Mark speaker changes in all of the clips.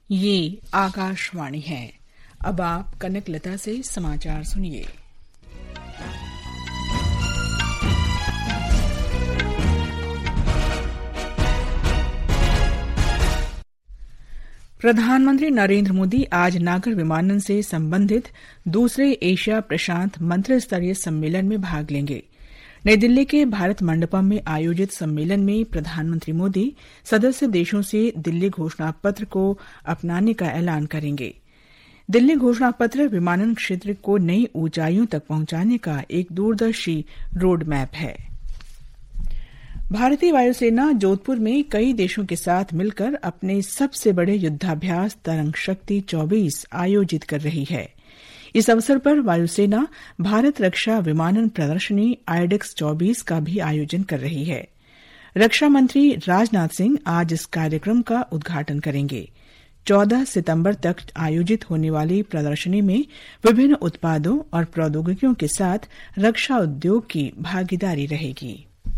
Speaker 1: ये आकाशवाणी है। अब आप कनकलता से समाचार सुनिए। प्रधानमंत्री नरेंद्र मोदी आज नागर विमानन से संबंधित दूसरे एशिया प्रशांत मंत्रिस्तरीय सम्मेलन में भाग लेंगे। नई दिल्ली के भारत मंडपम में आयोजित सम्मेलन में प्रधानमंत्री मोदी सदस्य देशों से दिल्ली घोषणा पत्र को अपनाने का ऐलान करेंगे। दिल्ली घोषणा पत्र विमानन क्षेत्र को नई ऊंचाइयों तक पहुंचाने का एक दूरदर्शी रोड मैप है। भारतीय वायुसेना जोधपुर में कई देशों के साथ मिलकर अपने सबसे बड़े युद्धाभ्यास तरंग शक्ति 24 आयोजित कर रही है। इस अवसर पर वायुसेना भारत रक्षा विमानन प्रदर्शनी आईडेक्स 24 का भी आयोजन कर रही है। रक्षा मंत्री राजनाथ सिंह आज इस कार्यक्रम का उद्घाटन करेंगे। 14 सितंबर तक आयोजित होने वाली प्रदर्शनी में विभिन्न उत्पादों और प्रौद्योगिकियों के साथ रक्षा उद्योग की भागीदारी रहेगी।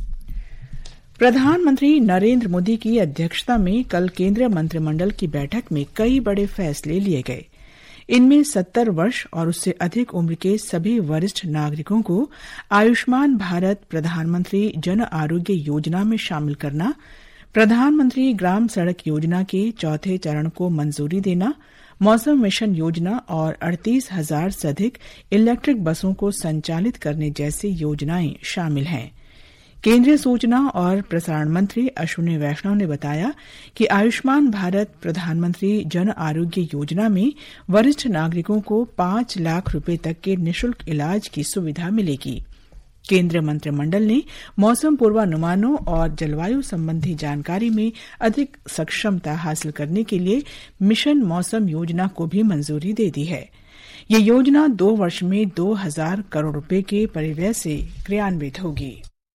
Speaker 1: प्रधानमंत्री नरेंद्र मोदी की अध्यक्षता में कल केंद्रीय मंत्रिमंडल की बैठक में कई बड़े फैसले लिए गए। इनमें 70 वर्ष और उससे अधिक उम्र के सभी वरिष्ठ नागरिकों को आयुष्मान भारत प्रधानमंत्री जन आरोग्य योजना में शामिल करना, प्रधानमंत्री ग्राम सड़क योजना के चौथे चरण को मंजूरी देना, मौसम मिशन योजना और 38,000 से अधिक इलेक्ट्रिक बसों को संचालित करने जैसी योजनाएं शामिल हैं। केंद्रीय सूचना और प्रसारण मंत्री अश्विनी वैष्णव ने बताया कि आयुष्मान भारत प्रधानमंत्री जन आरोग्य योजना में वरिष्ठ नागरिकों को 5 लाख रुपए तक के निःशुल्क इलाज की सुविधा मिलेगी। केंद्रीय मंत्रिमंडल ने मौसम पूर्वानुमानों और जलवायु संबंधी जानकारी में अधिक सक्षमता हासिल करने के लिए मिशन मौसम योजना को भी मंजूरी दे दी है। ये योजना 2 वर्ष में 2,000 करोड़ रुपए के परिव्यय से क्रियान्वित होगी।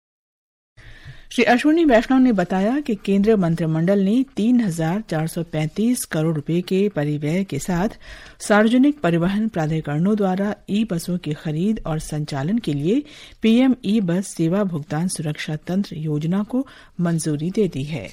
Speaker 1: श्री अश्विनी वैष्णव ने बताया कि केंद्रीय मंत्रिमंडल ने 3,435 करोड़ रुपए के परिव्यय के साथ सार्वजनिक परिवहन प्राधिकरणों द्वारा ई बसों की खरीद और संचालन के लिए पीएम ई बस सेवा भुगतान सुरक्षा तंत्र योजना को मंजूरी दे दी है।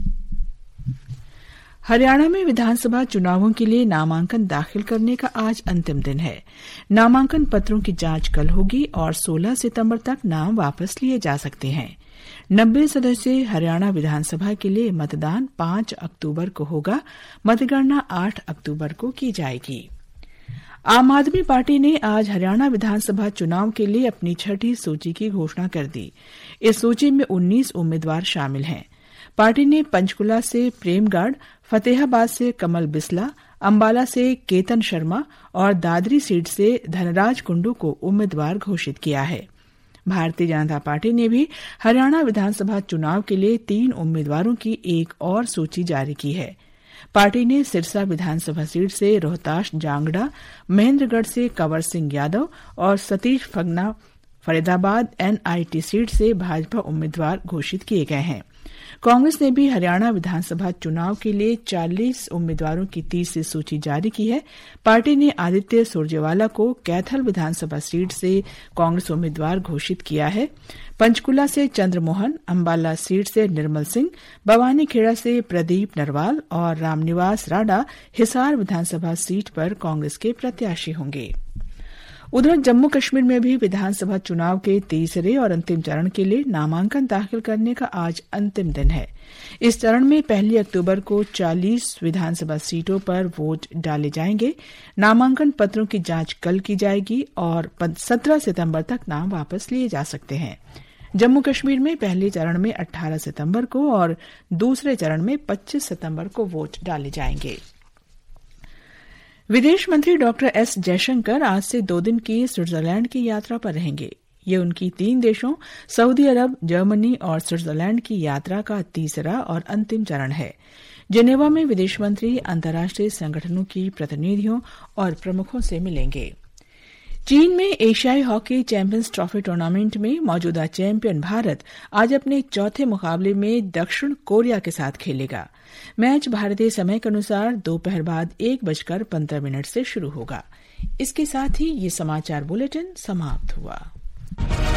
Speaker 1: हरियाणा में विधानसभा चुनावों के लिए नामांकन दाखिल करने का आज अंतिम दिन है। नामांकन पत्रों की जांच कल होगी और 16 सितंबर तक नाम वापस लिए जा सकते हैं। 90 सदस्यीय हरियाणा विधानसभा के लिए मतदान 5 अक्टूबर को होगा। मतगणना 8 अक्टूबर को की जाएगी। आम आदमी पार्टी ने आज हरियाणा विधानसभा चुनाव के लिए अपनी छठी सूची की घोषणा कर दी। इस सूची में 19 उम्मीदवार शामिल हैं। पार्टी ने पंचकुला से प्रेमगढ़, फतेहाबाद से कमल बिस्ला, अंबाला से केतन शर्मा और दादरी सीट से धनराज कुंडू को उम्मीदवार घोषित किया है। भारतीय जनता पार्टी ने भी हरियाणा विधानसभा चुनाव के लिए 3 उम्मीदवारों की एक और सूची जारी की है। पार्टी ने सिरसा विधानसभा सीट से रोहताश जांगड़ा, महेंद्रगढ़ से कंवर सिंह यादव और सतीश फगना फरीदाबाद एनआईटी सीट से भाजपा उम्मीदवार घोषित किए गए हैं। कांग्रेस ने भी हरियाणा विधानसभा चुनाव के लिए 40 उम्मीदवारों की तीसरी सूची जारी की है। पार्टी ने आदित्य सुरजेवाला को कैथल विधानसभा सीट से कांग्रेस उम्मीदवार घोषित किया है। पंचकुला से चंद्रमोहन, अंबाला सीट से निर्मल सिंह, बवानीखेड़ा से प्रदीप नरवाल और रामनिवास राडा हिसार विधानसभा सीट पर कांग्रेस के प्रत्याशी होंगे। उधर जम्मू कश्मीर में भी विधानसभा चुनाव के तीसरे और अंतिम चरण के लिए नामांकन दाखिल करने का आज अंतिम दिन है। इस चरण में 1 अक्टूबर को 40 विधानसभा सीटों पर वोट डाले जाएंगे। नामांकन पत्रों की जांच कल की जाएगी और 17 सितंबर तक नाम वापस लिए जा सकते हैं। जम्मू कश्मीर में पहले चरण में 18 सितंबर को और दूसरे चरण में 25 सितंबर को वोट डाले जाएंगे। विदेश मंत्री डॉक्टर एस जयशंकर आज से 2 दिन की स्विट्जरलैंड की यात्रा पर रहेंगे। ये उनकी 3 देशों सऊदी अरब, जर्मनी और स्विट्जरलैंड की यात्रा का तीसरा और अंतिम चरण है। जेनेवा में विदेश मंत्री अंतर्राष्ट्रीय संगठनों की प्रतिनिधियों और प्रमुखों से मिलेंगे। चीन में एशियाई हॉकी चैंपियंस ट्रॉफी टूर्नामेंट में मौजूदा चैंपियन भारत आज अपने चौथे मुकाबले में दक्षिण कोरिया के साथ खेलेगा। मैच भारतीय समय के अनुसार दोपहर बाद 1:15 से शुरू होगा। इसके साथ ही ये समाचार बुलेटिन समाप्त हुआ।